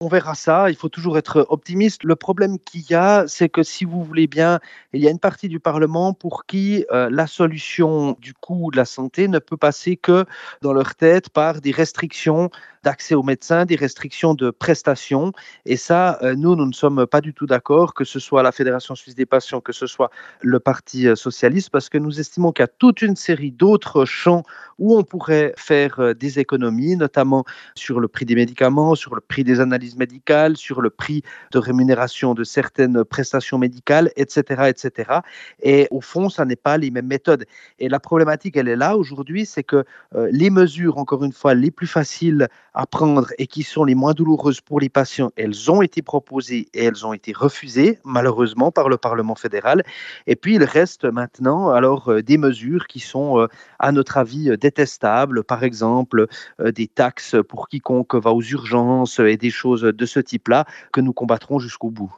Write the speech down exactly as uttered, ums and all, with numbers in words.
On verra ça, il faut toujours être optimiste. Le problème qu'il y a, c'est que si vous voulez bien, il y a une partie du Parlement pour qui euh, la solution du coût de la santé ne peut passer que dans leur tête par des restrictions d'accès aux médecins, des restrictions de prestations. Et ça, euh, nous, nous ne sommes pas du tout d'accord, que ce soit la Fédération suisse des patients, que ce soit le Parti euh, socialiste, parce que nous estimons qu'il y a toute une série d'autres champs où on pourrait faire euh, des économies, notamment sur le prix des médicaments, sur le prix des analyses médicales, sur le prix de rémunération de certaines prestations médicales, et cetera, et cetera. Et au fond, ça n'est pas les mêmes méthodes. Et la problématique, elle est là aujourd'hui, c'est que euh, les mesures, encore une fois, les plus faciles à prendre et qui sont les moins douloureuses pour les patients, elles ont été proposées et elles ont été refusées, malheureusement, par le Parlement fédéral. Et puis, il reste maintenant alors euh, des mesures qui sont, euh, à notre avis, euh, détestables. Par exemple, euh, des taxes pour quiconque va aux urgences et des choses de ce type-là que nous combattrons jusqu'au bout.